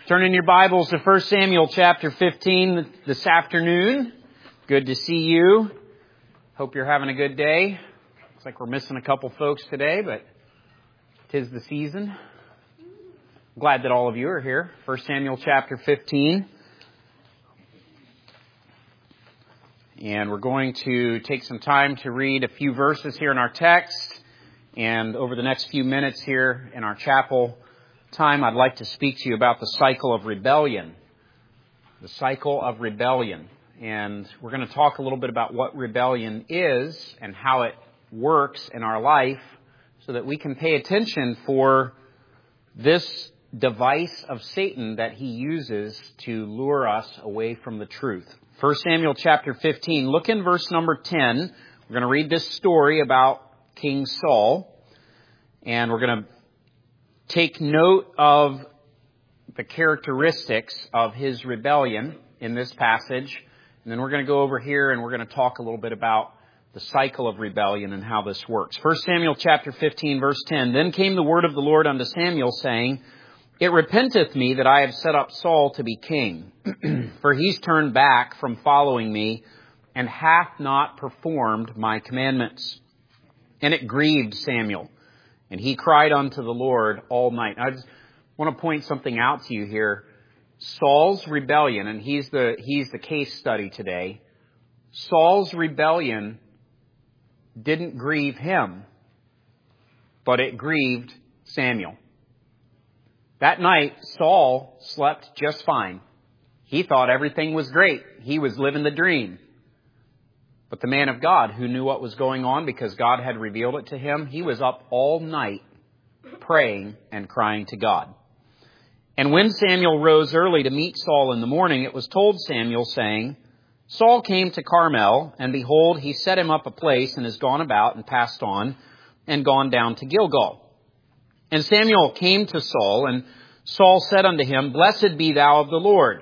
Turn in your Bibles to 1 Samuel chapter 15 this afternoon. Good to see you. Hope you're having a good day. Looks like we're missing a couple folks today, but 'tis the season. Glad that all of you are here. 1 Samuel chapter 15. And we're going to take some time to read a few verses here in our text. And over the next few minutes here in our chapel time, I'd like to speak to you about the cycle of rebellion. The cycle of rebellion. And we're going to talk a little bit about what rebellion is and how it works in our life so that we can pay attention for this device of Satan that he uses to lure us away from the truth. 1 Samuel chapter 15, look in verse number 10. We're going to read this story about King Saul. And we're going to take note of the characteristics of his rebellion in this passage. And then we're going to go over here and we're going to talk a little bit about the cycle of rebellion and how this works. 1 Samuel chapter 15, verse 10. Then came the word of the Lord unto Samuel, saying, It repenteth me that I have set up Saul to be king, for he's turned back from following me, and hath not performed my commandments. And it grieved Samuel. And he cried unto the Lord all night. I just want to point something out to you here. Saul's rebellion, and he's the case study today. Saul's rebellion didn't grieve him, but it grieved Samuel. That night, Saul slept just fine. He thought everything was great. He was living the dream. But the man of God, who knew what was going on because God had revealed it to him, he was up all night praying and crying to God. And when Samuel rose early to meet Saul in the morning, it was told Samuel, saying, Saul came to Carmel, and behold, he set him up a place, and is gone about, and passed on, and gone down to Gilgal. And Samuel came to Saul, and Saul said unto him, Blessed be thou of the Lord.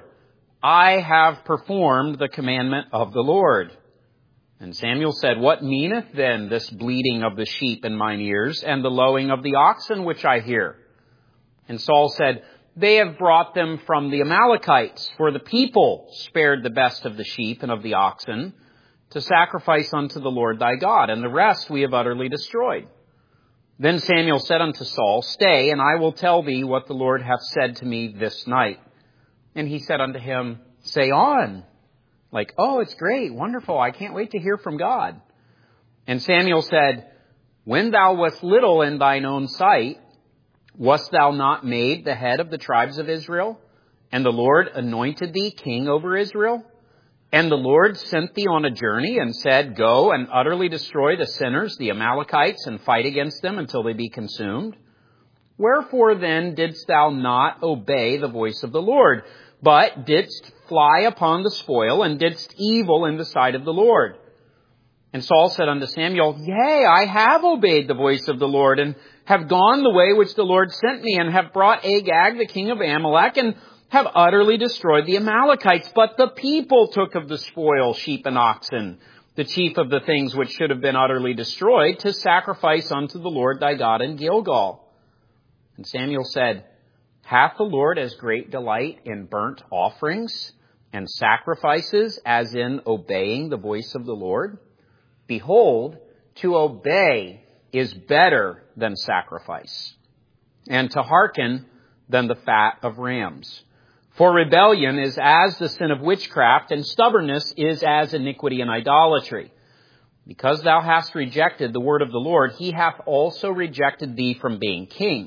I have performed the commandment of the Lord. And Samuel said, What meaneth then this bleating of the sheep in mine ears, and the lowing of the oxen which I hear? And Saul said, They have brought them from the Amalekites, for the people spared the best of the sheep and of the oxen to sacrifice unto the Lord thy God, and the rest we have utterly destroyed. Then Samuel said unto Saul, Stay, and I will tell thee what the Lord hath said to me this night. And he said unto him, Say on. Like, oh, it's great, wonderful, I can't wait to hear from God. And Samuel said, When thou wast little in thine own sight, wast thou not made the head of the tribes of Israel? And the Lord anointed thee king over Israel? And the Lord sent thee on a journey and said, Go and utterly destroy the sinners, the Amalekites, and fight against them until they be consumed. Wherefore then didst thou not obey the voice of the Lord, but didst fly upon the spoil, and didst evil in the sight of the Lord? And Saul said unto Samuel, Yea, I have obeyed the voice of the Lord, and have gone the way which the Lord sent me, and have brought Agag, the king of Amalek, and have utterly destroyed the Amalekites. But the people took of the spoil sheep and oxen, the chief of the things which should have been utterly destroyed, to sacrifice unto the Lord thy God in Gilgal. And Samuel said, Hath the Lord as great delight in burnt offerings and sacrifices as in obeying the voice of the Lord? Behold, to obey is better than sacrifice, and to hearken than the fat of rams. For rebellion is as the sin of witchcraft, and stubbornness is as iniquity and idolatry. Because thou hast rejected the word of the Lord, he hath also rejected thee from being king.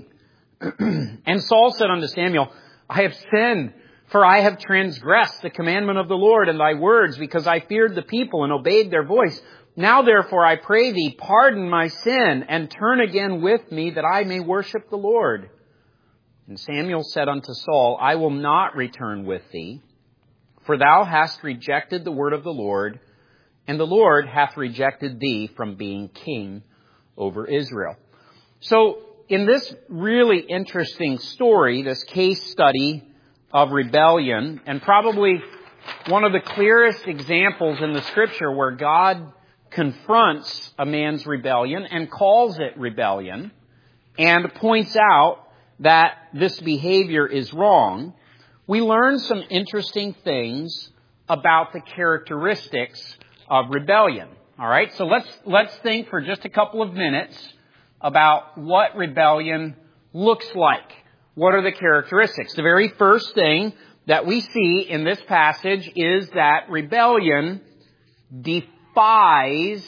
And Saul said unto Samuel, I have sinned, for I have transgressed the commandment of the Lord and thy words, because I feared the people and obeyed their voice. Now therefore I pray thee, pardon my sin, and turn again with me, that I may worship the Lord. And Samuel said unto Saul, I will not return with thee, for thou hast rejected the word of the Lord, and the Lord hath rejected thee from being king over Israel. So, in this really interesting story, this case study of rebellion, and probably one of the clearest examples in the Scripture where God confronts a man's rebellion and calls it rebellion and points out that this behavior is wrong, we learn some interesting things about the characteristics of rebellion. All right, so let's think for just a couple of minutes about what rebellion looks like. What are the characteristics? The very first thing that we see in this passage is that rebellion defies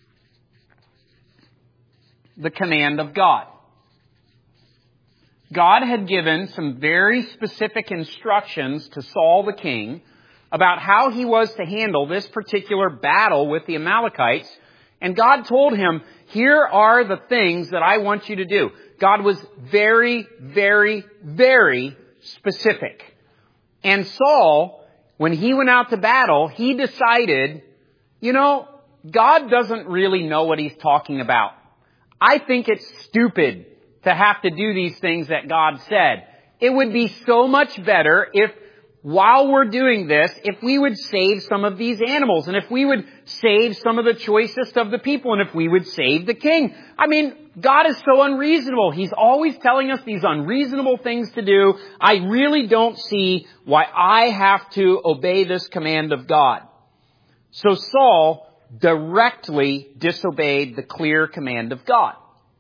the command of God. God had given some very specific instructions to Saul the king about how he was to handle this particular battle with the Amalekites. And God told him, here are the things that I want you to do. God was very, very, very specific. And Saul, when he went out to battle, he decided, God doesn't really know what he's talking about. I think it's stupid to have to do these things that God said. It would be so much better if, while we're doing this, if we would save some of these animals, and if we would save some of the choicest of the people, and if we would save the king. God is so unreasonable. He's always telling us these unreasonable things to do. I really don't see why I have to obey this command of God. So Saul directly disobeyed the clear command of God.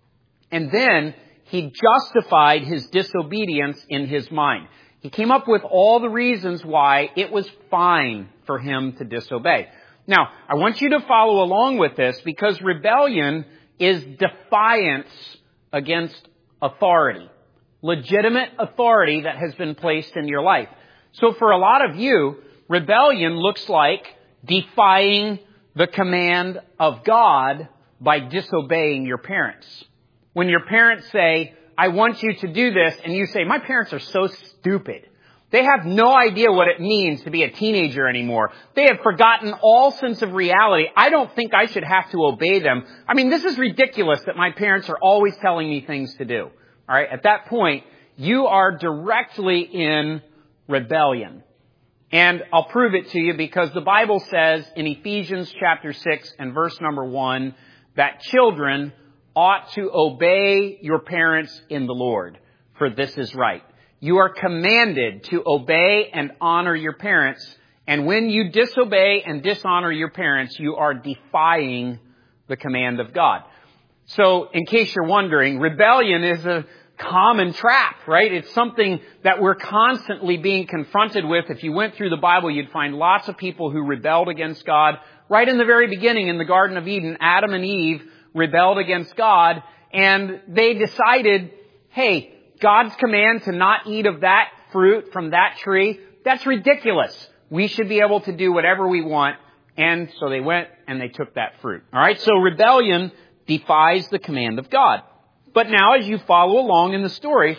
And then he justified his disobedience in his mind. He came up with all the reasons why it was fine for him to disobey. Now, I want you to follow along with this because rebellion is defiance against authority. Legitimate authority that has been placed in your life. So for a lot of you, rebellion looks like defying the command of God by disobeying your parents. When your parents say, I want you to do this, and you say, my parents are so stupid. They have no idea what it means to be a teenager anymore. They have forgotten all sense of reality. I don't think I should have to obey them. This is ridiculous that my parents are always telling me things to do. All right, at that point, you are directly in rebellion. And I'll prove it to you because the Bible says in Ephesians chapter 6 and verse number 1 that children ought to obey your parents in the Lord, for this is right. You are commanded to obey and honor your parents. And when you disobey and dishonor your parents, you are defying the command of God. So, in case you're wondering, rebellion is a common trap, right? It's something that we're constantly being confronted with. If you went through the Bible, you'd find lots of people who rebelled against God. Right in the very beginning in the Garden of Eden, Adam and Eve rebelled against God, and they decided, hey, God's command to not eat of that fruit from that tree, that's ridiculous. We should be able to do whatever we want. And so they went and they took that fruit. All right, so rebellion defies the command of God. But now as you follow along in the story,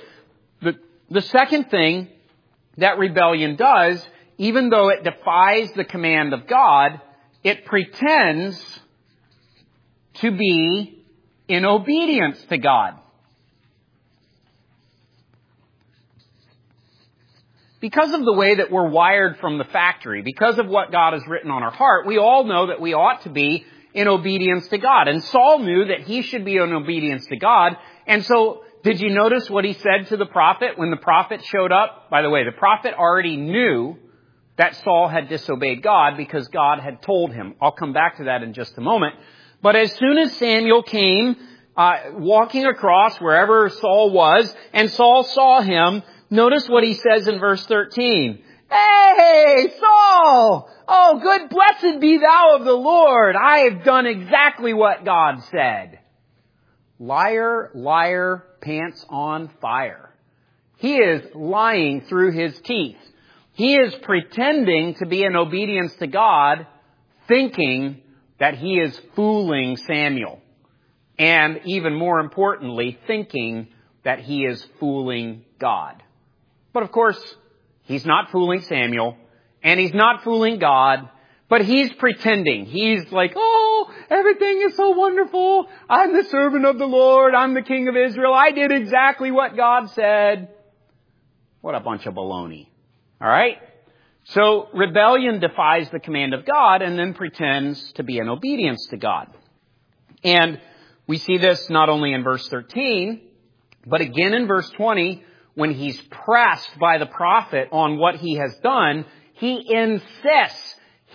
the second thing that rebellion does, even though it defies the command of God, it pretends to be in obedience to God. Because of the way that we're wired from the factory, because of what God has written on our heart, we all know that we ought to be in obedience to God. And Saul knew that he should be in obedience to God. And so, did you notice what he said to the prophet when the prophet showed up? By the way, the prophet already knew that Saul had disobeyed God because God had told him. I'll come back to that in just a moment. But as soon as Samuel came, walking across wherever Saul was, and Saul saw him, notice what he says in verse 13. Hey, Saul! Oh, good, blessed be thou of the Lord. I have done exactly what God said. Liar, liar, pants on fire. He is lying through his teeth. He is pretending to be in obedience to God, thinking that he is fooling Samuel. And even more importantly, thinking that he is fooling God. But of course, he's not fooling Samuel, and he's not fooling God, but he's pretending. He's like, oh, everything is so wonderful. I'm the servant of the Lord. I'm the king of Israel. I did exactly what God said. What a bunch of baloney. All right? So rebellion defies the command of God and then pretends to be in obedience to God. And we see this not only in verse 13, but again in verse 20, when he's pressed by the prophet on what he has done, he insists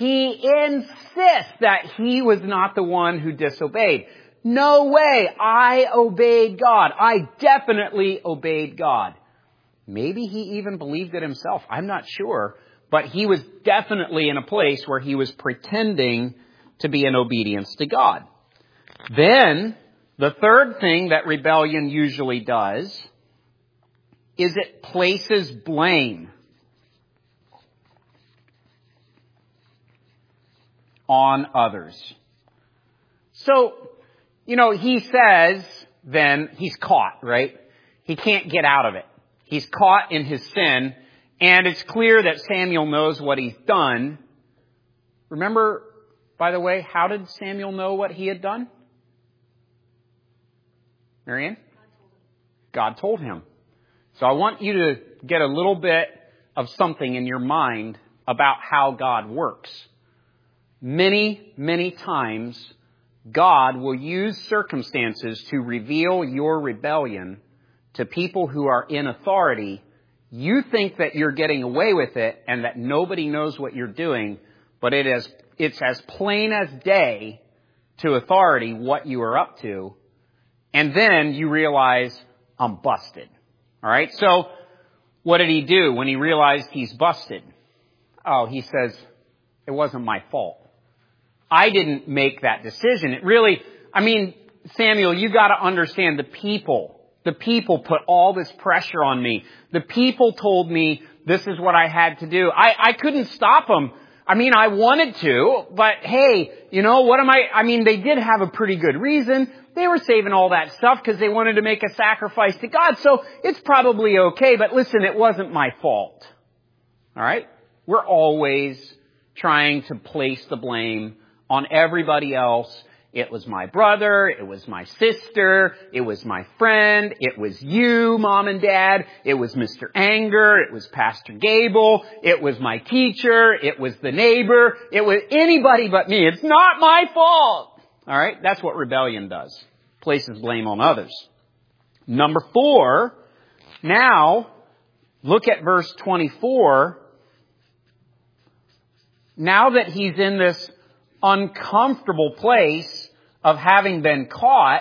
that he was not the one who disobeyed. No way. I obeyed God. I definitely obeyed God. Maybe he even believed it himself. I'm not sure. But he was definitely in a place where he was pretending to be in obedience to God. Then, the third thing that rebellion usually does is it places blame on others. So, he says then he's caught, right? He can't get out of it. He's caught in his sin, and it's clear that Samuel knows what he's done. Remember, by the way, how did Samuel know what he had done? Marianne? God told him. So I want you to get a little bit of something in your mind about how God works. Many, many times, God will use circumstances to reveal your rebellion to people who are in authority. You think that you're getting away with it and that nobody knows what you're doing, but it's as plain as day to authority what you are up to. And then you realize, I'm busted. All right? So what did he do when he realized he's busted? Oh, he says, it wasn't my fault. I didn't make that decision. Samuel, you got to understand the people. The people put all this pressure on me. The people told me this is what I had to do. I couldn't stop them. I wanted to, but hey, they did have a pretty good reason. They were saving all that stuff because they wanted to make a sacrifice to God. So it's probably okay, but listen, it wasn't my fault. All right? We're always trying to place the blame on everybody else. It was my brother, it was my sister, it was my friend, it was you, Mom and Dad, it was Mr. Anger, it was Pastor Gable, it was my teacher, it was the neighbor, it was anybody but me. It's not my fault. All right? That's what rebellion does. Places blame on others. Number 4, now, look at verse 24. Now that he's in this uncomfortable place of having been caught,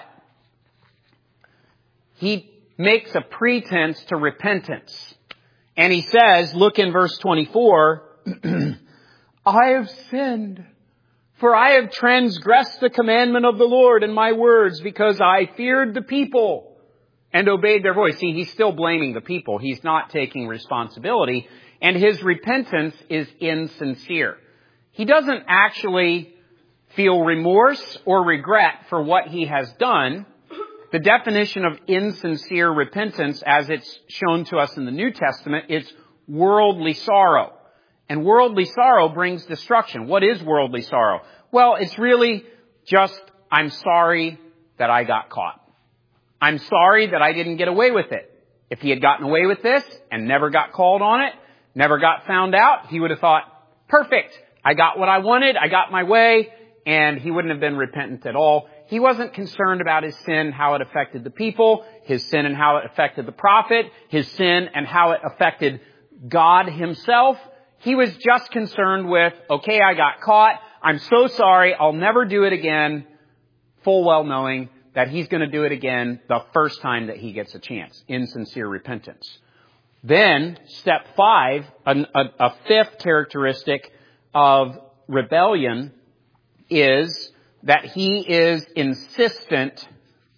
he makes a pretense to repentance. And he says, look in verse 24, I have sinned, for I have transgressed the commandment of the Lord in my words, because I feared the people and obeyed their voice. See, he's still blaming the people. He's not taking responsibility. And his repentance is insincere. He doesn't actually feel remorse or regret for what he has done. The definition of insincere repentance, as it's shown to us in the New Testament, it's worldly sorrow. And worldly sorrow brings destruction. What is worldly sorrow? Well, it's really just, I'm sorry that I got caught. I'm sorry that I didn't get away with it. If he had gotten away with this and never got called on it, never got found out, he would have thought, perfect, I got what I wanted, I got my way, and he wouldn't have been repentant at all. He wasn't concerned about his sin, how it affected the people, his sin and how it affected the prophet, his sin and how it affected God himself. He was just concerned with, okay, I got caught, I'm so sorry, I'll never do it again, full well knowing that he's going to do it again the first time that he gets a chance. Insincere repentance. Then, step 5, a fifth characteristic of rebellion is that he is insistent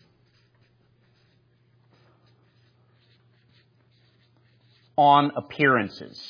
on appearances.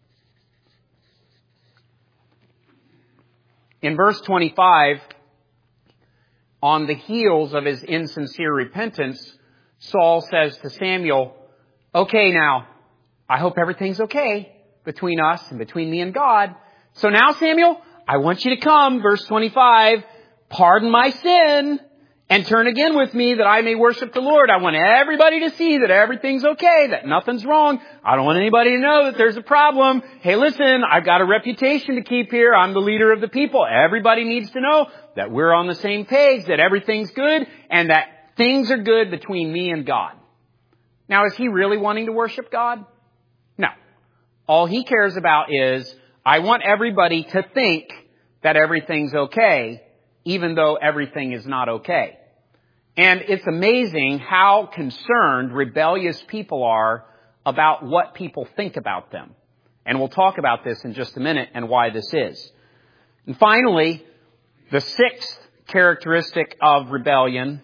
In verse 25, on the heels of his insincere repentance, Saul says to Samuel, okay now, I hope everything's okay between us and between me and God. So now, Samuel, I want you to come, verse 25, pardon my sin and turn again with me that I may worship the Lord. I want everybody to see that everything's okay, that nothing's wrong. I don't want anybody to know that there's a problem. Hey, listen, I've got a reputation to keep here. I'm the leader of the people. Everybody needs to know that we're on the same page, that everything's good, and that things are good between me and God. Now, is he really wanting to worship God? No. All he cares about is, I want everybody to think that everything's okay, even though everything is not okay. And it's amazing how concerned rebellious people are about what people think about them. And we'll talk about this in just a minute and why this is. And finally, the sixth characteristic of rebellion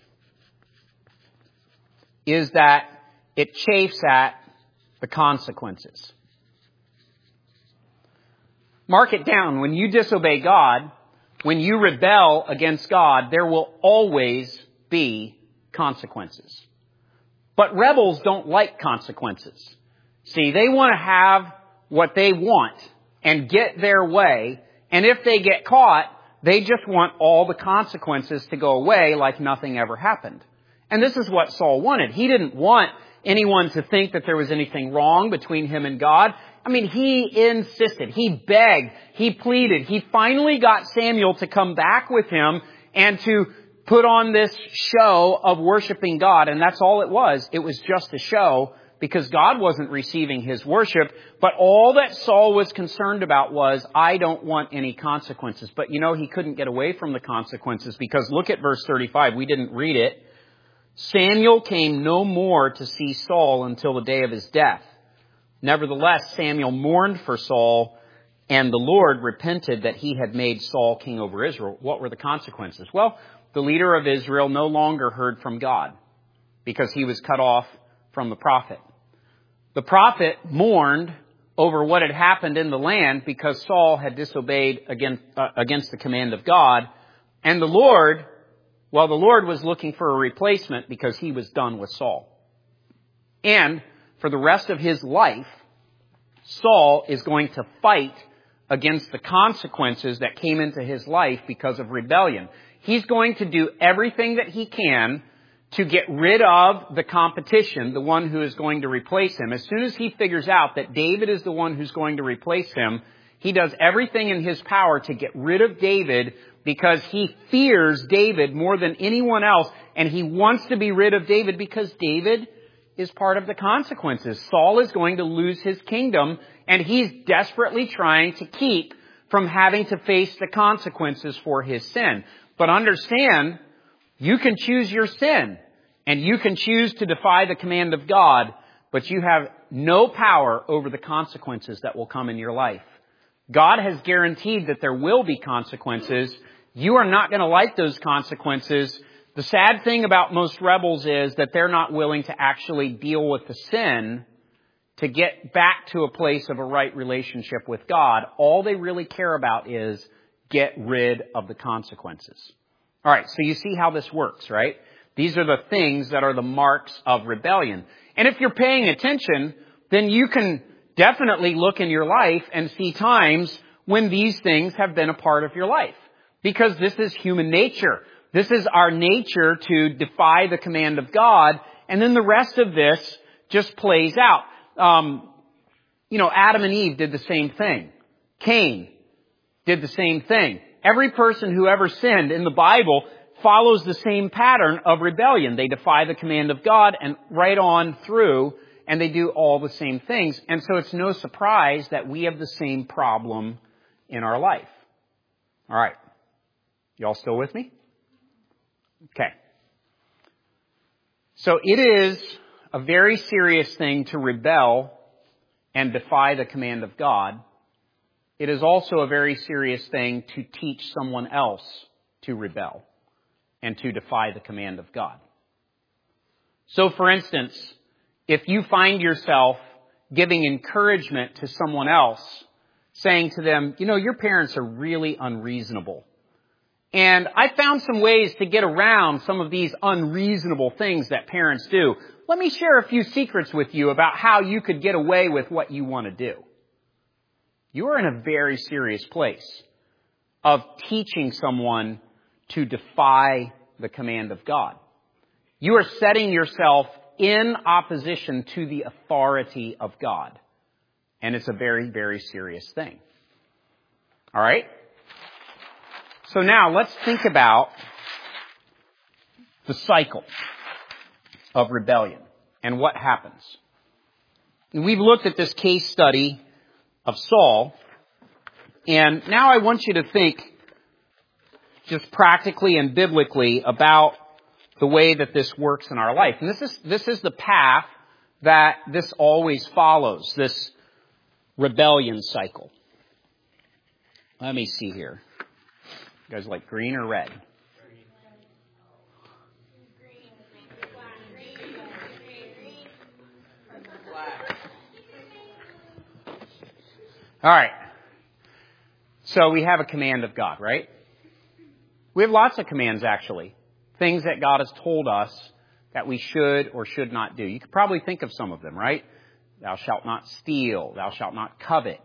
is that it chafes at the consequences. Mark it down. When you disobey God, when you rebel against God, there will always be consequences. But rebels don't like consequences. See, they want to have what they want and get their way. And if they get caught, they just want all the consequences to go away like nothing ever happened. And this is what Saul wanted. He didn't want anyone to think that there was anything wrong between him and God. I mean, he insisted, he begged, he pleaded. He finally got Samuel to come back with him and to put on this show of worshiping God. And that's all it was. It was just a show because God wasn't receiving his worship. But all that Saul was concerned about was, I don't want any consequences. But you know, he couldn't get away from the consequences because look at verse 35. We didn't read it. Samuel came no more to see Saul until the day of his death. Nevertheless, Samuel mourned for Saul, and the Lord repented that he had made Saul king over Israel. What were the consequences? Well, the leader of Israel no longer heard from God because he was cut off from the prophet. The prophet mourned over what had happened in the land because Saul had disobeyed against the command of God. And the Lord was looking for a replacement because he was done with Saul. And for the rest of his life, Saul is going to fight against the consequences that came into his life because of rebellion. He's going to do everything that he can to get rid of the competition, the one who is going to replace him. As soon as he figures out that David is the one who's going to replace him, he does everything in his power to get rid of David because he fears David more than anyone else, and he wants to be rid of David because David is part of the consequences. Saul is going to lose his kingdom, and he's desperately trying to keep from having to face the consequences for his sin. But understand, you can choose your sin, and you can choose to defy the command of God, but you have no power over the consequences that will come in your life. God has guaranteed that there will be consequences. You are not going to like those consequences. The sad thing about most rebels is that they're not willing to actually deal with the sin to get back to a place of a right relationship with God. All they really care about is get rid of the consequences. All right, so you see how this works, right? These are the things that are the marks of rebellion. And if you're paying attention, then you can definitely look in your life and see times when these things have been a part of your life. Because this is human nature. This is our nature to defy the command of God. And then the rest of this just plays out. Adam and Eve did the same thing. Cain did the same thing. Every person who ever sinned in the Bible follows the same pattern of rebellion. They defy the command of God and right on through, and they do all the same things. And so it's no surprise that we have the same problem in our life. All right. Y'all still with me? Okay. So it is a very serious thing to rebel and defy the command of God. It is also a very serious thing to teach someone else to rebel and to defy the command of God. So, for instance, if you find yourself giving encouragement to someone else, saying to them, your parents are really unreasonable. And I found some ways to get around some of these unreasonable things that parents do. Let me share a few secrets with you about how you could get away with what you want to do. You are in a very serious place of teaching someone to defy the command of God. You are setting yourself in opposition to the authority of God. And it's a very, very serious thing. All right? So now let's think about the cycle of rebellion and what happens. And we've looked at this case study of Saul, and now I want you to think just practically and biblically about the way that this works in our life. And this is the path that this always follows, this rebellion cycle. Let me see here. You guys like green or red? All right. So we have a command of God, right? We have lots of commands, actually. Things that God has told us that we should or should not do. You could probably think of some of them, right? Thou shalt not steal. Thou shalt not covet.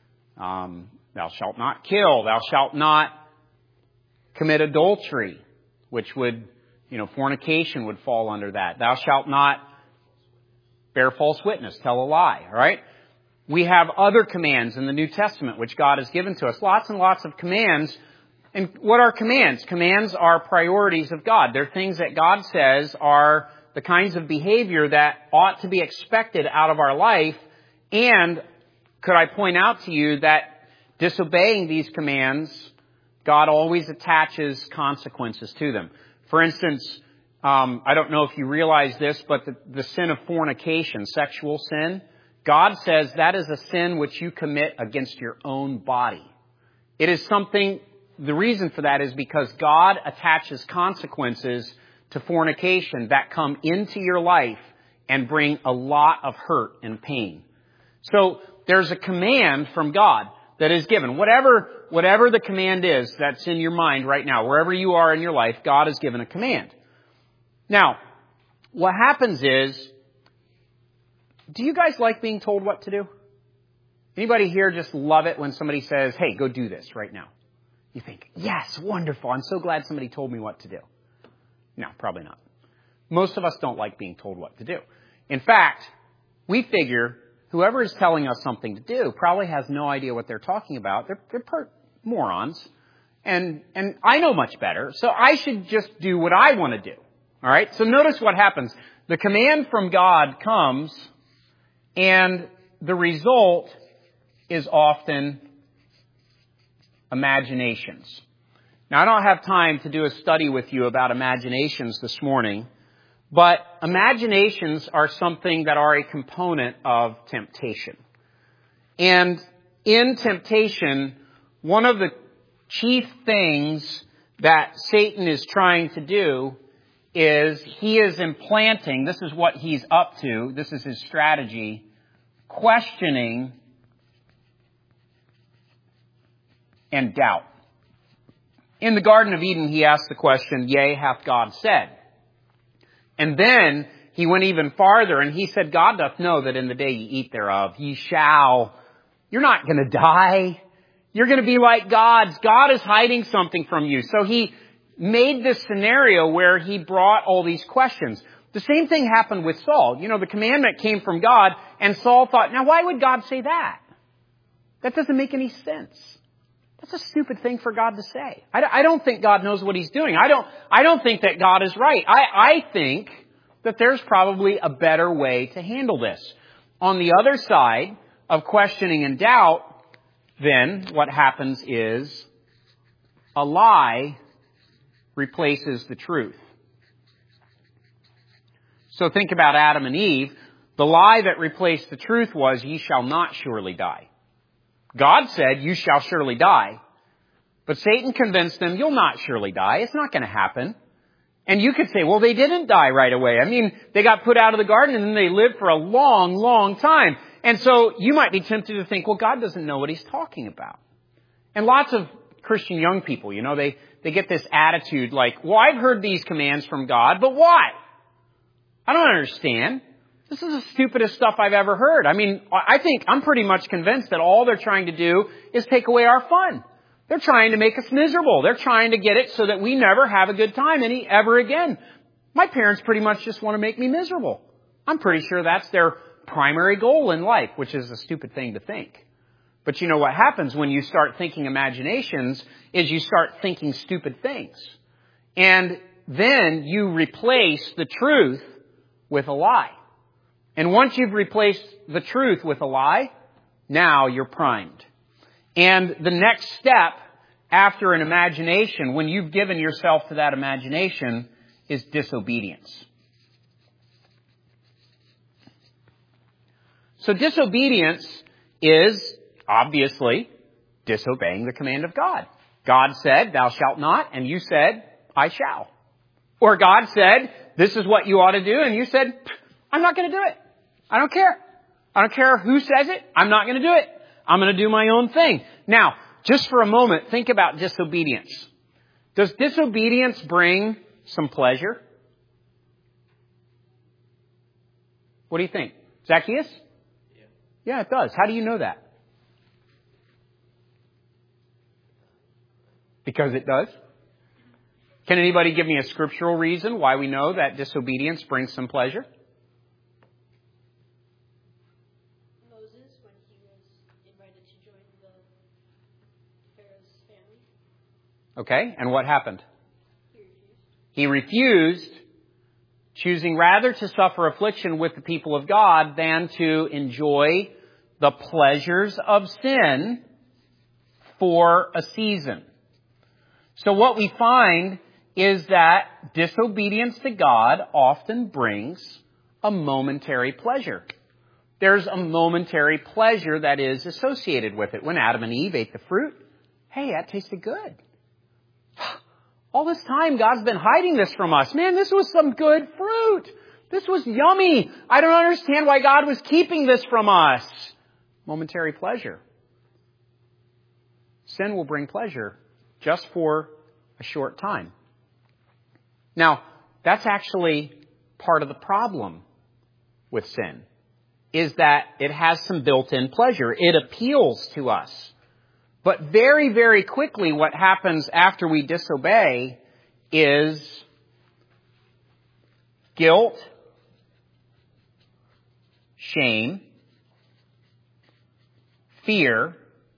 Thou shalt not kill. Thou shalt not commit adultery, which would, fornication would fall under that. Thou shalt not bear false witness, tell a lie, all right? We have other commands in the New Testament which God has given to us. Lots and lots of commands. And what are commands? Commands are priorities of God. They're things that God says are the kinds of behavior that ought to be expected out of our life. And could I point out to you that disobeying these commands, God always attaches consequences to them. For instance, I don't know if you realize this, but the sin of fornication, sexual sin, God says that is a sin which you commit against your own body. It is something, the reason for that is because God attaches consequences to fornication that come into your life and bring a lot of hurt and pain. So there's a command from God that is given. Whatever the command is that's in your mind right now, wherever you are in your life, God has given a command. Now, what happens is, do you guys like being told what to do? Anybody here just love it when somebody says, hey, go do this right now? You think, yes, wonderful. I'm so glad somebody told me what to do. No, probably not. Most of us don't like being told what to do. In fact, we figure whoever is telling us something to do probably has no idea what they're talking about. They're morons. And I know much better, so I should just do what I want to do. All right? So notice what happens. The command from God comes, and the result is often imaginations. Now, I don't have time to do a study with you about imaginations this morning, but imaginations are something that are a component of temptation. And in temptation, one of the chief things that Satan is trying to do is he is implanting, this is what he's up to, this is his strategy, questioning and doubt. In the Garden of Eden, he asked the question, yea, hath God said? And then he went even farther and he said, God doth know that in the day ye eat thereof, you're not going to die. You're going to be like gods. God is hiding something from you. So he made this scenario where he brought all these questions. The same thing happened with Saul. The commandment came from God, and Saul thought, now why would God say that? That doesn't make any sense. That's a stupid thing for God to say. I don't think God knows what he's doing. I don't think that God is right. I think that there's probably a better way to handle this. On the other side of questioning and doubt, then what happens is a lie replaces the truth. So think about Adam and Eve. The lie that replaced the truth was, ye shall not surely die. God said, you shall surely die. But Satan convinced them, you'll not surely die. It's not going to happen. And you could say, well, they didn't die right away. I mean, they got put out of the garden and then they lived for a long, long time. And so you might be tempted to think, well, God doesn't know what he's talking about. And lots of Christian young people, they get this attitude like, well, I've heard these commands from God, but what? I don't understand. This is the stupidest stuff I've ever heard. I mean, I think I'm pretty much convinced that all they're trying to do is take away our fun. They're trying to make us miserable. They're trying to get it so that we never have a good time ever again. My parents pretty much just want to make me miserable. I'm pretty sure that's their primary goal in life, which is a stupid thing to think. But you know what happens when you start thinking imaginations is you start thinking stupid things. And then you replace the truth with a lie. And once you've replaced the truth with a lie, now you're primed. And the next step after an imagination, when you've given yourself to that imagination, is disobedience. So disobedience is obviously disobeying the command of God. God said, thou shalt not, and you said, I shall. Or God said, this is what you ought to do, and you said, I'm not going to do it. I don't care. I don't care who says it. I'm not going to do it. I'm going to do my own thing. Now, just for a moment, think about disobedience. Does disobedience bring some pleasure? What do you think? Zacchaeus? Yeah, it does. How do you know that? Because it does? Can anybody give me a scriptural reason why we know that disobedience brings some pleasure? Moses, when he was invited to join the Pharaoh's family. Okay, and what happened? He refused. He refused, choosing rather to suffer affliction with the people of God than to enjoy the pleasures of sin for a season. So what we find is that disobedience to God often brings a momentary pleasure. There's a momentary pleasure that is associated with it. When Adam and Eve ate the fruit, hey, that tasted good. All this time, God's been hiding this from us. Man, this was some good fruit. This was yummy. I don't understand why God was keeping this from us. Momentary pleasure. Sin will bring pleasure just for a short time. Now, that's actually part of the problem with sin, is that it has some built-in pleasure. It appeals to us. But very, very quickly, what happens after we disobey is guilt, shame, fear,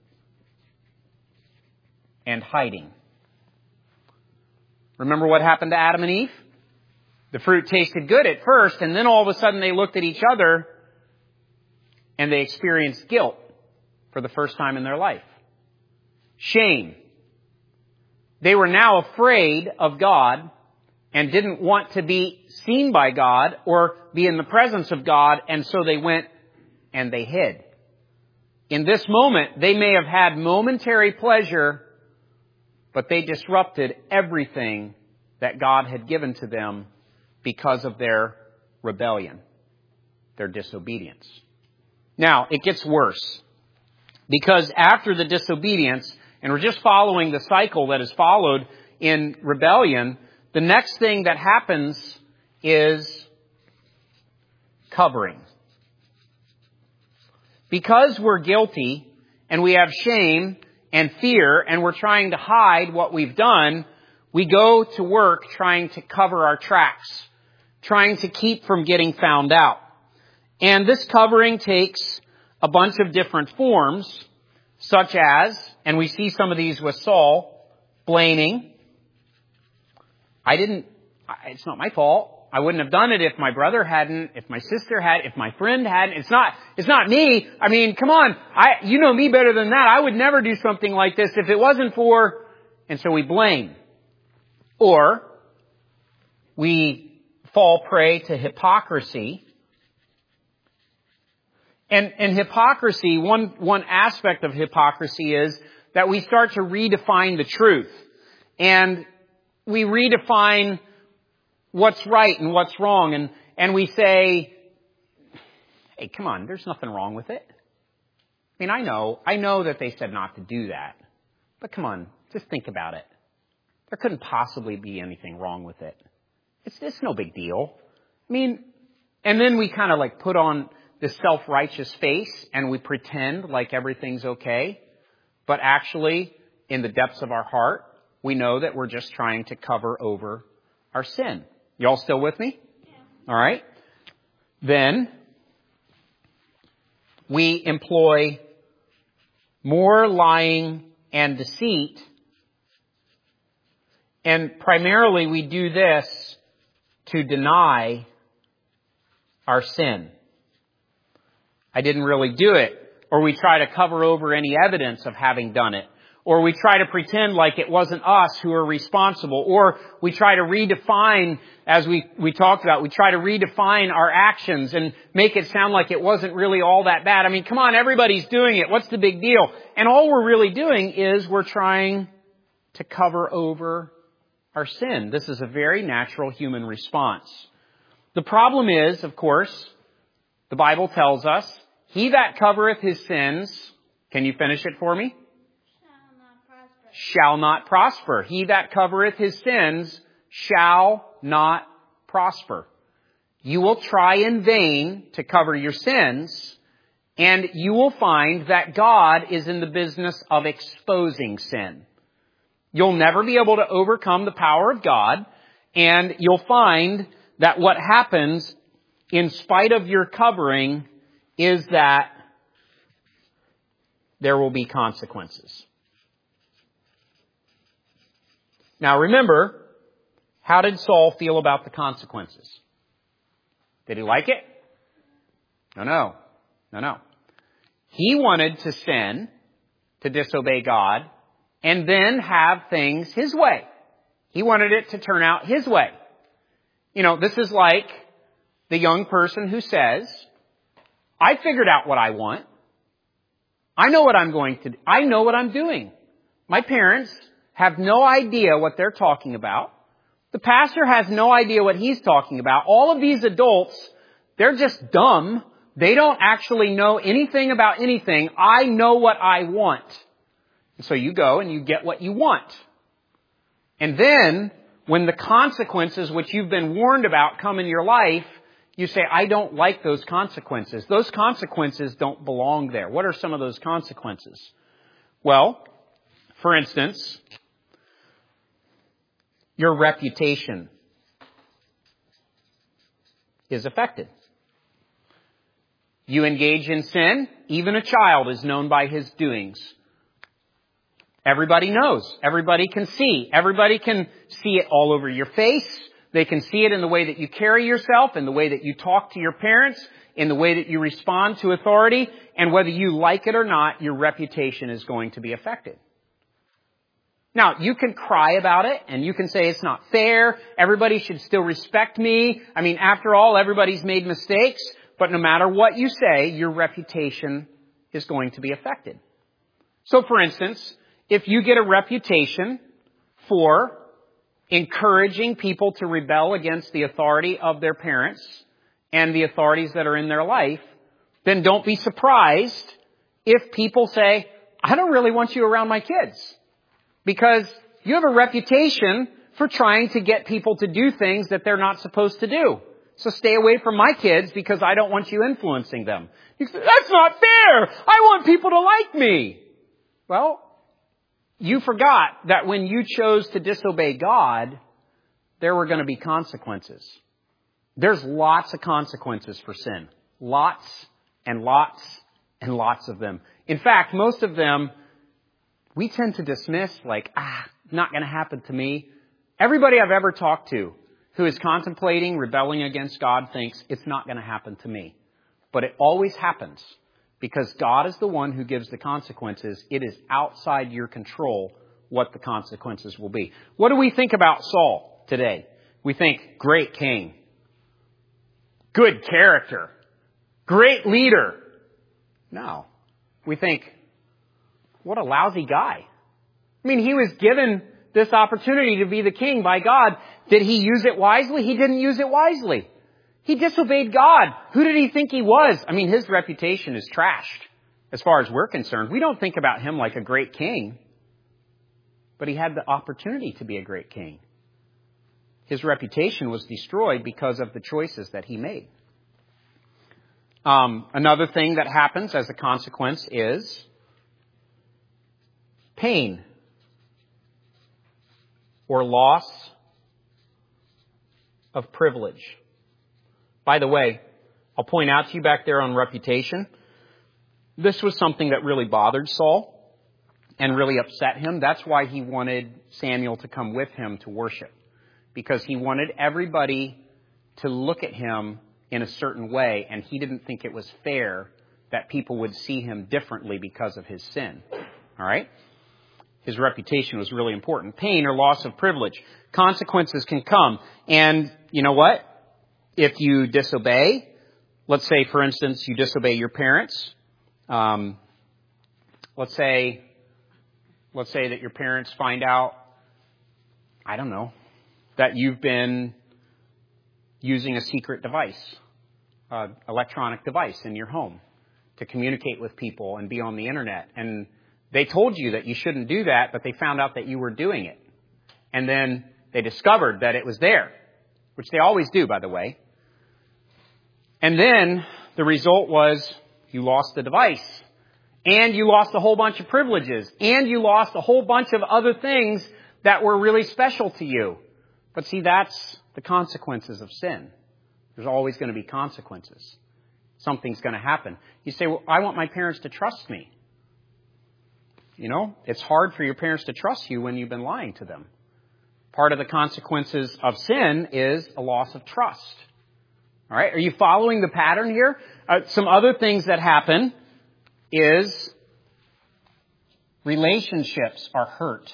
and hiding. Remember what happened to Adam and Eve? The fruit tasted good at first, and then all of a sudden they looked at each other and they experienced guilt for the first time in their life. Shame. They were now afraid of God and didn't want to be seen by God or be in the presence of God, and so they went and they hid. In this moment, they may have had momentary pleasure, but they disrupted everything that God had given to them because of their rebellion, their disobedience. Now, it gets worse. Because after the disobedience, and we're just following the cycle that is followed in rebellion, the next thing that happens is covering. Because we're guilty and we have shame and fear and we're trying to hide what we've done, we go to work trying to cover our tracks, trying to keep from getting found out. And this covering takes a bunch of different forms, such as, and we see some of these with Saul, blaming. It's not my fault. I wouldn't have done it if my brother hadn't, if my sister had, if my friend hadn't. It's not me. I mean, come on. You know me better than that. I would never do something like this if it wasn't for, and so we blame. Or we fall prey to hypocrisy. And hypocrisy, one aspect of hypocrisy is that we start to redefine the truth. And we redefine what's right and what's wrong. And we say, hey, come on, there's nothing wrong with it. I mean, I know that they said not to do that. But come on, just think about it. There couldn't possibly be anything wrong with it. It's no big deal. I mean, and then we kind of like put on this self-righteous face and we pretend like everything's okay. But actually, in the depths of our heart, we know that we're just trying to cover over our sin. Y'all still with me? Yeah. All right. Then we employ more lying and deceit. And primarily we do this to deny our sin. I didn't really do it. Or we try to cover over any evidence of having done it. Or we try to pretend like it wasn't us who are responsible. Or we try to redefine, as we talked about, we try to redefine our actions and make it sound like it wasn't really all that bad. I mean, come on, everybody's doing it. What's the big deal? And all we're really doing is we're trying to cover over our sin. This is a very natural human response. The problem is, of course, the Bible tells us, he that covereth his sins, can you finish it for me? Shall not prosper. He that covereth his sins shall not prosper. You will try in vain to cover your sins, and you will find that God is in the business of exposing sin. You'll never be able to overcome the power of God, and you'll find that what happens in spite of your covering is that there will be consequences. Now remember, how did Saul feel about the consequences? Did he like it? No. He wanted to sin, to disobey God, and then have things his way. He wanted it to turn out his way. This is like the young person who says, I figured out what I want. I know what I'm going to do. I know what I'm doing. My parents have no idea what they're talking about. The pastor has no idea what he's talking about. All of these adults, they're just dumb. They don't actually know anything about anything. I know what I want. And so you go and you get what you want. And then, when the consequences which you've been warned about come in your life, you say, I don't like those consequences. Those consequences don't belong there. What are some of those consequences? Well, for instance, your reputation is affected. You engage in sin, even a child is known by his doings. Everybody knows. Everybody can see. Everybody can see it all over your face. They can see it in the way that you carry yourself, in the way that you talk to your parents, in the way that you respond to authority. And whether you like it or not, your reputation is going to be affected. Now, you can cry about it, and you can say it's not fair. Everybody should still respect me. I mean, after all, everybody's made mistakes. But no matter what you say, your reputation is going to be affected. So, for instance, if you get a reputation for encouraging people to rebel against the authority of their parents and the authorities that are in their life, then don't be surprised if people say, I don't really want you around my kids. Because you have a reputation for trying to get people to do things that they're not supposed to do. So stay away from my kids because I don't want you influencing them. You say, that's not fair. I want people to like me. Well, you forgot that when you chose to disobey God, there were going to be consequences. There's lots of consequences for sin. Lots and lots and lots of them. In fact, most of them we tend to dismiss like, not going to happen to me. Everybody I've ever talked to who is contemplating rebelling against God thinks it's not going to happen to me. But it always happens because God is the one who gives the consequences. It is outside your control what the consequences will be. What do we think about Saul today? We think great king, good character, great leader. No, we think, what a lousy guy. I mean, he was given this opportunity to be the king by God. Did he use it wisely? He didn't use it wisely. He disobeyed God. Who did he think he was? I mean, his reputation is trashed as far as we're concerned. We don't think about him like a great king. But he had the opportunity to be a great king. His reputation was destroyed because of the choices that he made. Another thing that happens as a consequence is pain or loss of privilege. By the way, I'll point out to you back there on reputation, this was something that really bothered Saul and really upset him. That's why he wanted Samuel to come with him to worship, because he wanted everybody to look at him in a certain way, and he didn't think it was fair that people would see him differently because of his sin. All right? His reputation was really important. Pain or loss of privilege. Consequences can come. And you know what? If you disobey, let's say, for instance, you disobey your parents. Let's say that your parents find out, I don't know, that you've been using a secret device, electronic device in your home to communicate with people and be on the internet. And they told you that you shouldn't do that, but they found out that you were doing it. And then they discovered that it was there, which they always do, by the way. And then the result was you lost the device. And you lost a whole bunch of privileges. And you lost a whole bunch of other things that were really special to you. But see, that's the consequences of sin. There's always going to be consequences. Something's going to happen. You say, well, I want my parents to trust me. You know, it's hard for your parents to trust you when you've been lying to them. Part of the consequences of sin is a loss of trust. All right, are you following the pattern here? Some other things that happen is relationships are hurt.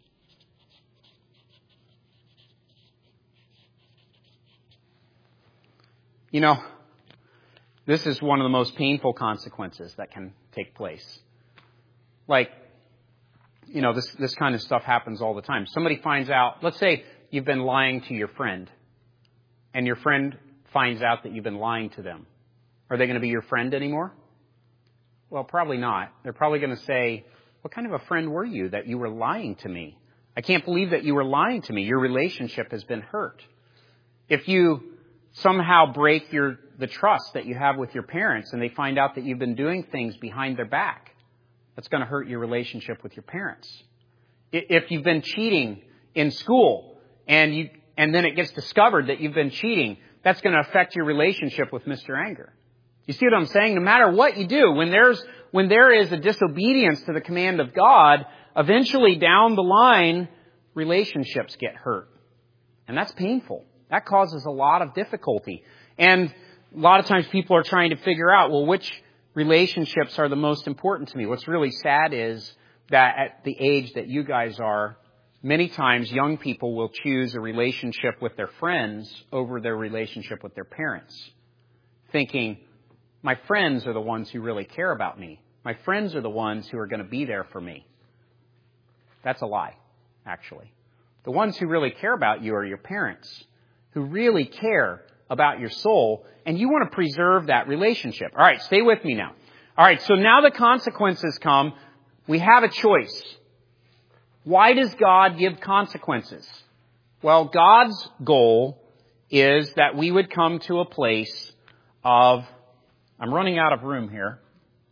You know, this is one of the most painful consequences that can take place. Like, you know, this kind of stuff happens all the time. Somebody finds out, let's say you've been lying to your friend, and your friend finds out that you've been lying to them. Are they going to be your friend anymore? Well, probably not. They're probably going to say, what kind of a friend were you that you were lying to me? I can't believe that you were lying to me. Your relationship has been hurt. If you somehow break the trust that you have with your parents and they find out that you've been doing things behind their back, that's going to hurt your relationship with your parents. If you've been cheating in school and then it gets discovered that you've been cheating, that's going to affect your relationship with Mr. Anger. You see what I'm saying? No matter what you do, when there is a disobedience to the command of God, eventually down the line, relationships get hurt. And that's painful. That causes a lot of difficulty. And a lot of times people are trying to figure out, well, which relationships are the most important to me? What's really sad is that at the age that you guys are, many times young people will choose a relationship with their friends over their relationship with their parents, thinking, my friends are the ones who really care about me. My friends are the ones who are going to be there for me. That's a lie, actually. The ones who really care about you are your parents, who really care about your soul, and you want to preserve that relationship. All right, stay with me now. All right, so now the consequences come. We have a choice. Why does God give consequences? Well, God's goal is that we would come to a place of, I'm running out of room here,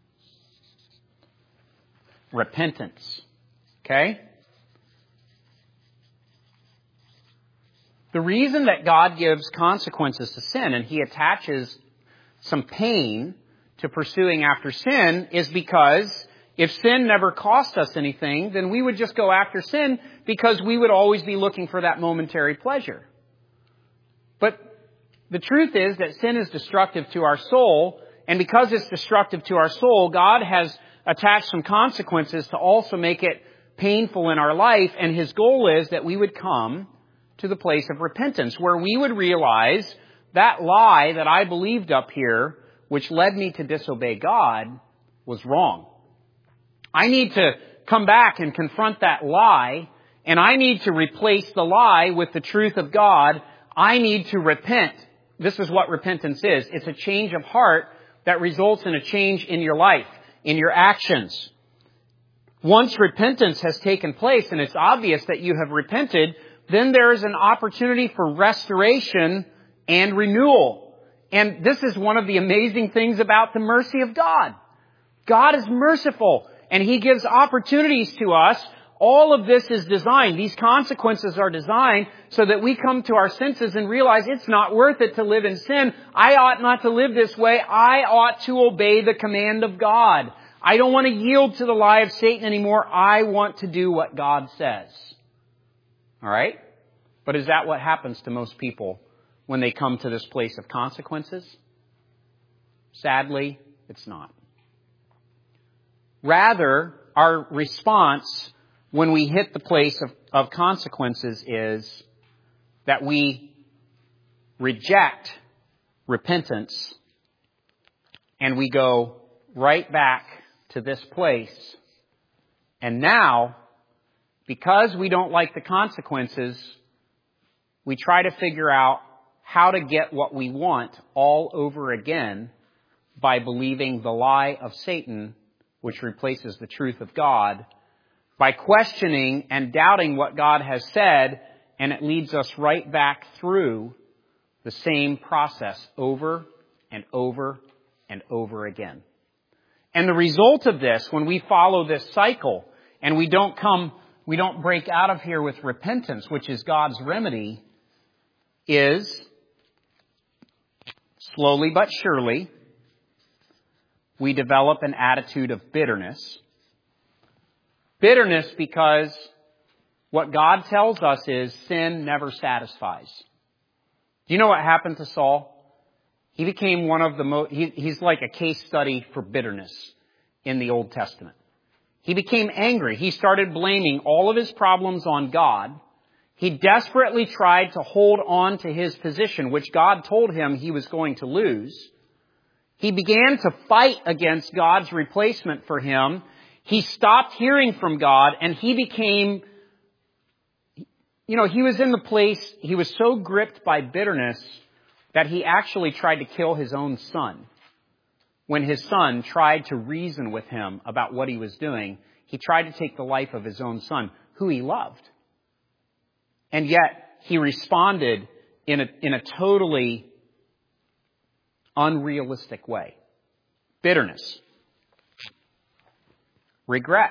repentance. Okay? The reason that God gives consequences to sin and He attaches some pain to pursuing after sin is because if sin never cost us anything, then we would just go after sin because we would always be looking for that momentary pleasure. But the truth is that sin is destructive to our soul, and because it's destructive to our soul, God has attached some consequences to also make it painful in our life, and His goal is that we would come to the place of repentance, where we would realize that lie that I believed up here, which led me to disobey God, was wrong. I need to come back and confront that lie, and I need to replace the lie with the truth of God. I need to repent. This is what repentance is. It's a change of heart that results in a change in your life, in your actions. Once repentance has taken place, and it's obvious that you have repented, then there is an opportunity for restoration and renewal. And this is one of the amazing things about the mercy of God. God is merciful, and He gives opportunities to us. All of this is designed. These consequences are designed so that we come to our senses and realize it's not worth it to live in sin. I ought not to live this way. I ought to obey the command of God. I don't want to yield to the lie of Satan anymore. I want to do what God says. All right? But is that what happens to most people when they come to this place of consequences? Sadly, it's not. Rather, our response when we hit the place of consequences is that we reject repentance and we go right back to this place. And now, because we don't like the consequences, we try to figure out how to get what we want all over again by believing the lie of Satan, which replaces the truth of God, by questioning and doubting what God has said, and it leads us right back through the same process over and over and over again. And the result of this, when we follow this cycle and we don't break out of here with repentance, which is God's remedy, is slowly but surely we develop an attitude of bitterness. Bitterness because what God tells us is sin never satisfies. Do you know what happened to Saul? He became one of the he's like a case study for bitterness in the Old Testament. He became angry. He started blaming all of his problems on God. He desperately tried to hold on to his position, which God told him he was going to lose. He began to fight against God's replacement for him. He stopped hearing from God, and he became, he was in the place, he was so gripped by bitterness that he actually tried to kill his own son. When his son tried to reason with him about what he was doing, he tried to take the life of his own son, who he loved. And yet, he responded in a totally unrealistic way. Bitterness. Regret.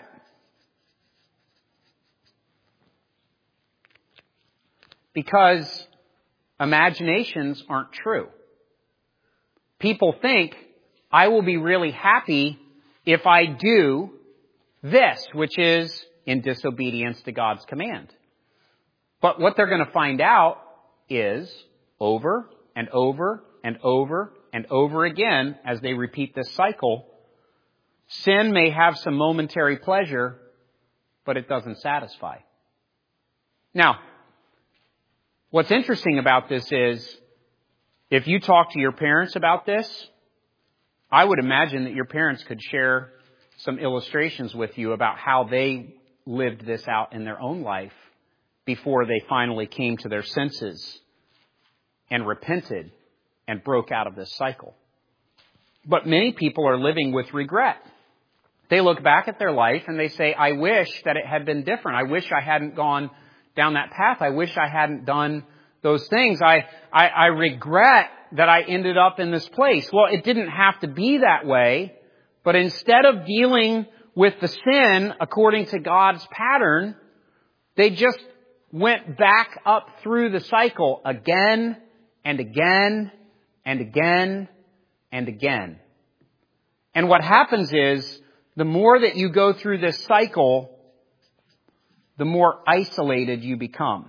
Because imaginations aren't true. People think, I will be really happy if I do this, which is in disobedience to God's command. But what they're going to find out is over and over and over and over again, as they repeat this cycle, sin may have some momentary pleasure, but it doesn't satisfy. Now, what's interesting about this is, if you talk to your parents about this, I would imagine that your parents could share some illustrations with you about how they lived this out in their own life before they finally came to their senses and repented and broke out of this cycle. But many people are living with regret. They look back at their life and they say, I wish that it had been different. I wish I hadn't gone down that path. I wish I hadn't done those things. I regret that I ended up in this place. Well, it didn't have to be that way. But instead of dealing with the sin according to God's pattern, they just went back up through the cycle again and again and again and again. And what happens is, the more that you go through this cycle, the more isolated you become.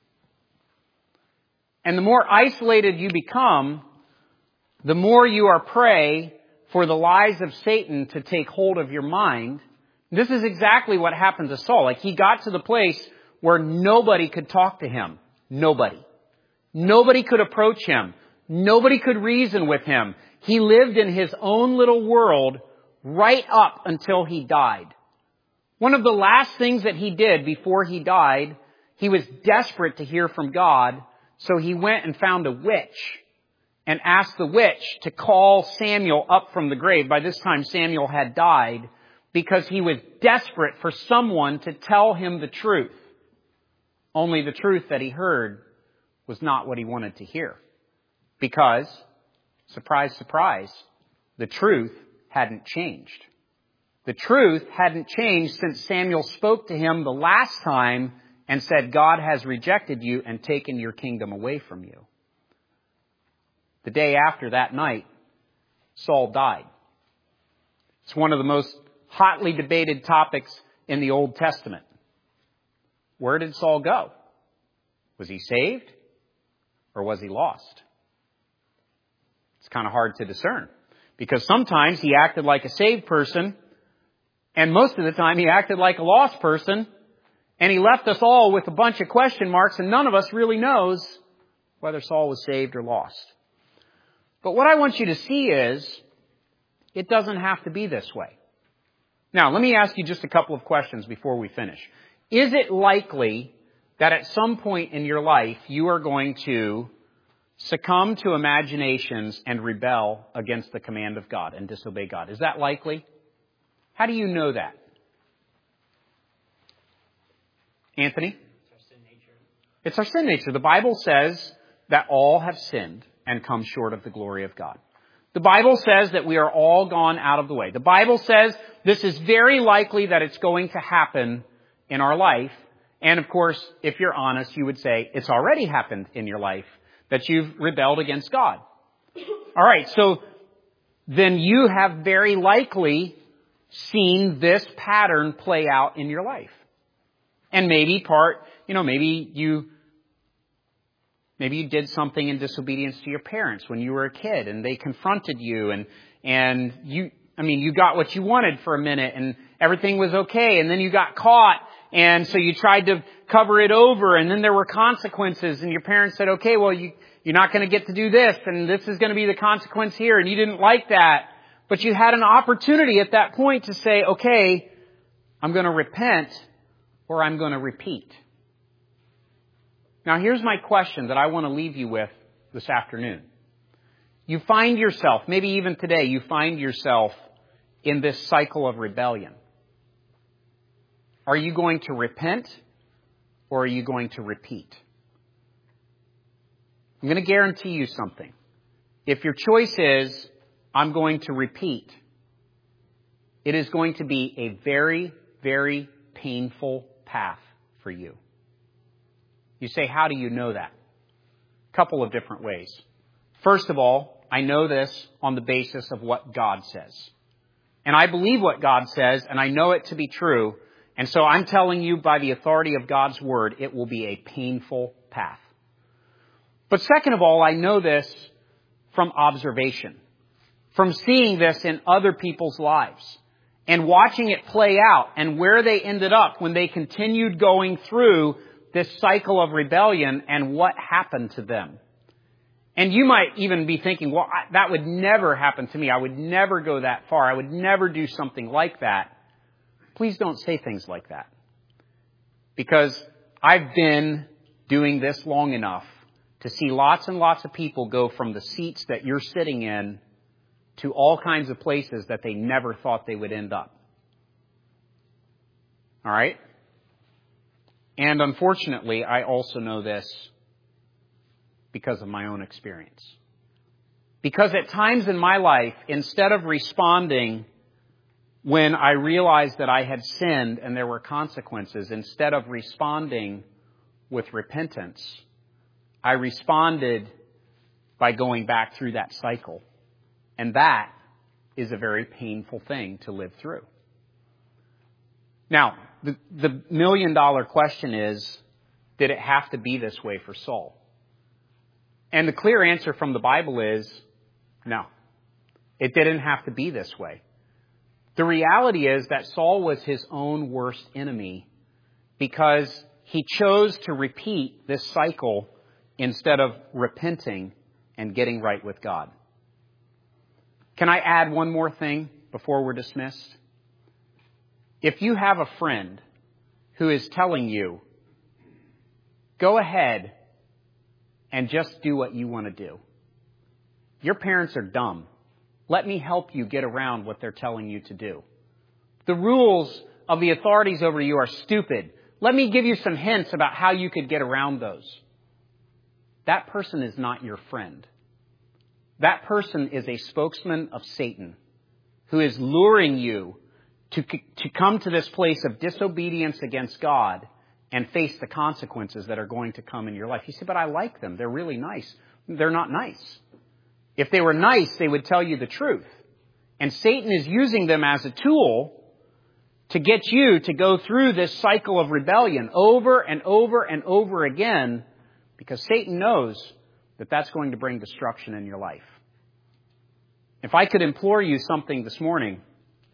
And the more isolated you become, the more you are prey for the lies of Satan to take hold of your mind. This is exactly what happened to Saul. Like, he got to the place where nobody could talk to him. Nobody. Nobody could approach him. Nobody could reason with him. He lived in his own little world right up until he died. One of the last things that he did before he died, he was desperate to hear from God, so he went and found a witch and asked the witch to call Samuel up from the grave. By this time, Samuel had died, because he was desperate for someone to tell him the truth. Only the truth that he heard was not what he wanted to hear. Because, surprise, surprise, the truth hadn't changed. The truth hadn't changed since Samuel spoke to him the last time and said, God has rejected you and taken your kingdom away from you. The day after that night, Saul died. It's one of the most hotly debated topics in the Old Testament. Where did Saul go? Was he saved or was he lost? It's kind of hard to discern, because sometimes he acted like a saved person, And most of the time he acted like a lost person, and he left us all with a bunch of question marks, and none of us really knows whether Saul was saved or lost. But what I want you to see is, it doesn't have to be this way. Now, let me ask you just a couple of questions before we finish. Is it likely that at some point in your life you are going to succumb to imaginations and rebel against the command of God and disobey God? Is that likely? How do you know that? Anthony? It's our sin nature. It's our sin nature. The Bible says that all have sinned and come short of the glory of God. The Bible says that we are all gone out of the way. The Bible says this is very likely that it's going to happen in our life. And of course, if you're honest, you would say it's already happened in your life, that you've rebelled against God. All right, so then you have very likely seen this pattern play out in your life. And maybe maybe you did something in disobedience to your parents when you were a kid and they confronted you and you got what you wanted for a minute and everything was okay, and then you got caught, and so you tried to cover it over, and then there were consequences, and your parents said, okay, well, you're not going to get to do this, and this is going to be the consequence here, and you didn't like that. But you had an opportunity at that point to say, okay, I'm going to repent or I'm going to repeat. Now, here's my question that I want to leave you with this afternoon. You find yourself, maybe even today, you find yourself in this cycle of rebellion. Are you going to repent or are you going to repeat? I'm going to guarantee you something. If your choice is, I'm going to repeat, it is going to be a very, very painful path for you. You say, how do you know that? A couple of different ways. First of all, I know this on the basis of what God says. And I believe what God says, and I know it to be true. And so I'm telling you by the authority of God's word, it will be a painful path. But second of all, I know this from observation, from seeing this in other people's lives and watching it play out and where they ended up when they continued going through this cycle of rebellion and what happened to them. And you might even be thinking, well, that would never happen to me. I would never go that far. I would never do something like that. Please don't say things like that. Because I've been doing this long enough to see lots and lots of people go from the seats that you're sitting in to all kinds of places that they never thought they would end up. All right? And unfortunately, I also know this because of my own experience. Because at times in my life, instead of responding when I realized that I had sinned and there were consequences, instead of responding with repentance, I responded by going back through that cycle. And that is a very painful thing to live through. Now, the million-dollar question is, did it have to be this way for Saul? And the clear answer from the Bible is, no. It didn't have to be this way. The reality is that Saul was his own worst enemy because he chose to repeat this cycle instead of repenting and getting right with God. Can I add one more thing before we're dismissed? If you have a friend who is telling you, go ahead and just do what you want to do. Your parents are dumb. Let me help you get around what they're telling you to do. The rules of the authorities over you are stupid. Let me give you some hints about how you could get around those. That person is not your friend. That person is a spokesman of Satan who is luring you to come to this place of disobedience against God and face the consequences that are going to come in your life. You say, but I like them. They're really nice. They're not nice. If they were nice, they would tell you the truth. And Satan is using them as a tool to get you to go through this cycle of rebellion over and over and over again, because Satan knows that that's going to bring destruction in your life. If I could implore you something this morning,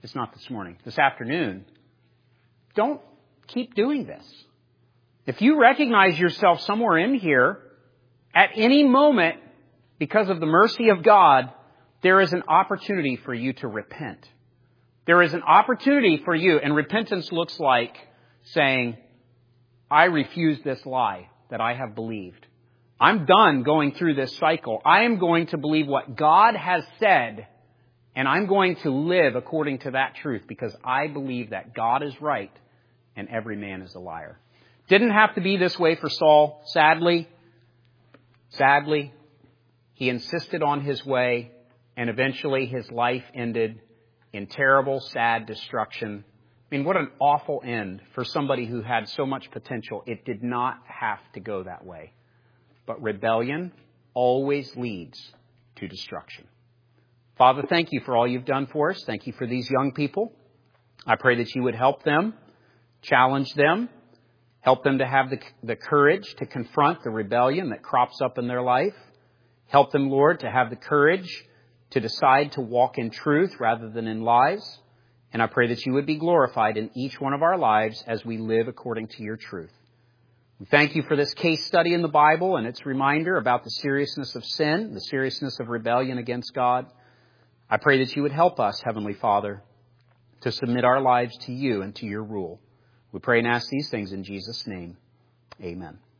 it's not this morning, this afternoon, don't keep doing this. If you recognize yourself somewhere in here, at any moment, because of the mercy of God, there is an opportunity for you to repent. There is an opportunity for you, and repentance looks like saying, I refuse this lie that I have believed. I'm done going through this cycle. I am going to believe what God has said, and I'm going to live according to that truth because I believe that God is right and every man is a liar. Didn't have to be this way for Saul, sadly. Sadly, he insisted on his way, and eventually his life ended in terrible, sad destruction. I mean, what an awful end for somebody who had so much potential. It did not have to go that way. But rebellion always leads to destruction. Father, thank you for all you've done for us. Thank you for these young people. I pray that you would help them, challenge them, help them to have the courage to confront the rebellion that crops up in their life. Help them, Lord, to have the courage to decide to walk in truth rather than in lies. And I pray that you would be glorified in each one of our lives as we live according to your truth. We thank you for this case study in the Bible and its reminder about the seriousness of sin, the seriousness of rebellion against God. I pray that you would help us, Heavenly Father, to submit our lives to you and to your rule. We pray and ask these things in Jesus' name. Amen.